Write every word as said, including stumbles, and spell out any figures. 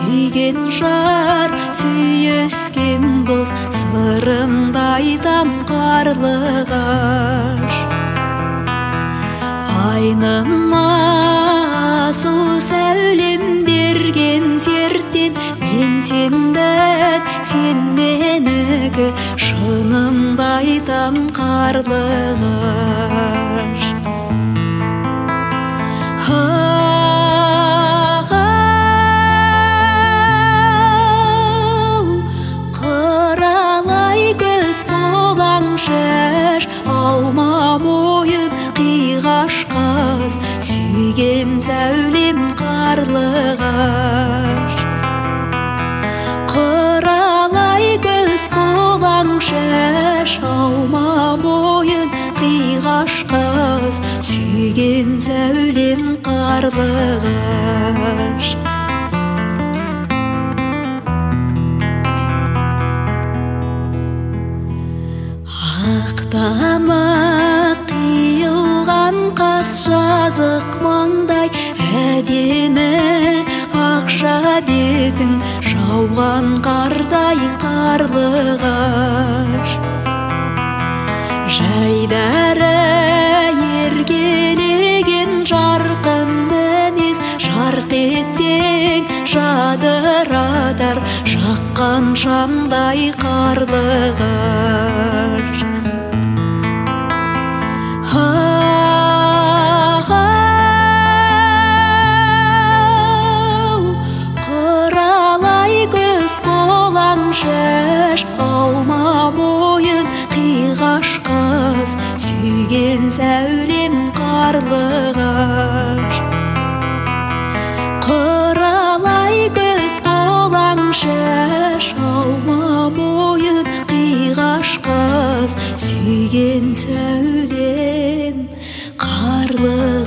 сүйген жар, сүйескен дос, сырымды айтам қарлығаш. Айныма асыл сәулем берген серттен, мен сендік, сен менікі, шынымды айтам қарлығаш. Алма мойын қиғаш қыз, сүйген сәулем қарлығаш. Қыралай көз қолаң шаш, алма мойын қиғаш қыз, сүйген сәулем қарлығаш. Ақтама қиылған қас жазық маңдай, әдемі ақша бетің жауған қардай қарлығаш. Жайдары еркелеген жарқын мінез, жарқ етсең жадыратар жаққан шамдай қарлығаш. Қыралай көз қолаң шаш, алма бойын қиғаш қыз, сүйген сәулем қарлығаш. Қыралай көз қолаң шаш, алма бойын қиғаш қыз, сүйген сәулем қарлығаш.